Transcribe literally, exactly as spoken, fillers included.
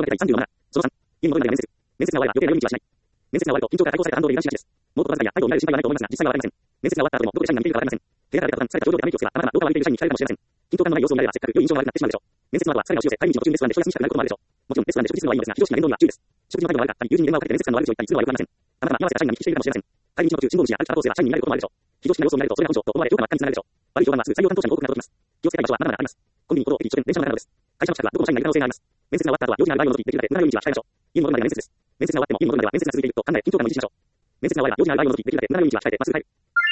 物語さんじゅうなな。そのさん。意味求めないが面接。面接が終われば余計な寄り道はしない。面接が終わると緊張から解放された反動で油断しがちです。もっと小遣いや態度を見られる心配はないと思いますが、実際はわかりません。面接が終わった後でもどこで社員が見ているかわかりません。部屋から出た途端、疲れた表情でため息をつけば、まだまだ動画を見ている社員に聞かれるかもしれません。緊張感のない様子を見られれば、せっかく良い印象が悪くなってしまうでしょう。面接の後は疲れが押し寄せ、帰り道の途中にレストランで人休みしたくなることもあるでしょう。もちろんレストランで食事するのはいいのですが、非常識な言動には注意です。食事の態度が悪かったり、友人に電話をかけて面接官の悪口を言ったりするのは良くありません。たまたま居合わせた社員が見聞きしているかもしれません。帰り道の途中、信号無視や歩き方構成が社員に見られることもあるでしょう。非常識な様子を見られると、それが本性と思われ、評価の悪化につながるでしょう。悪い評判はすぐ採用担当者に報告が届きます。気をつけたい場所はまだまだあります。コンビニ、歩道、駅、書店、電車の中などです。会社の近くはどこも社員がいる可能性があります。面接が終わった後は、用事がある場合を除き、できるだけ無駄な寄り道は控えましょう。家に戻るまでが面接です。面接が終わっても家に戻るまでは面接が続いていると考え、緊張感を維持しましょう。面接が終われば用事がある場合を除き、できるだけ無駄な寄り道は控えて、まっすぐ帰る。